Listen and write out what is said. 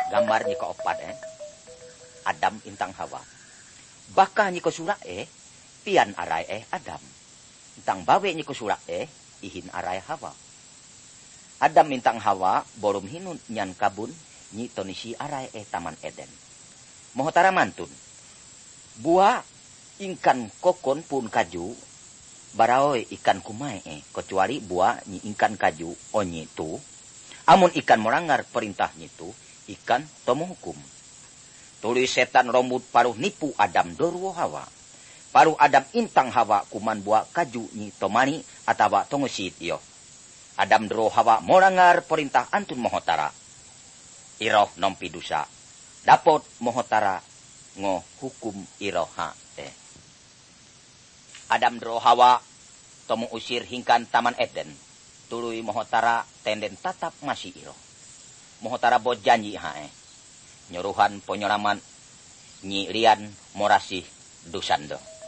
Gambar nyi keopat Adam intang Hawa. Bakah nyi kesura pian arai Adam. Intang bawe nyi kesura ihin arai Hawa. Adam intang Hawa borum hinun nyan kabun nyi tonisi arai taman Eden. Mohotara mantun. Buah ingkan kokon pun kaju baraoi ikan kumai kecuali buah nyi ingkan kaju onyi tu. Amun ikan melanggar perintah nyitu ikan tomo hukum. Tulis setan rombut paruh nipu Adam dorwo Hawa. Paruh Adam intang Hawa kuman buah kaju nyi tomani atawa tongosit iyo. Adam doro Hawa melanggar perintah antun mohotara. Iroh nompi dusa. Dapot mohotara ngo hukum iroha Adam doro Hawa tomo usir hingkan taman Eden. Tului mohotara tenden tatap masih iro. Mohotara bot janji nyuruhan penyoraman nyi lian morasih dusando.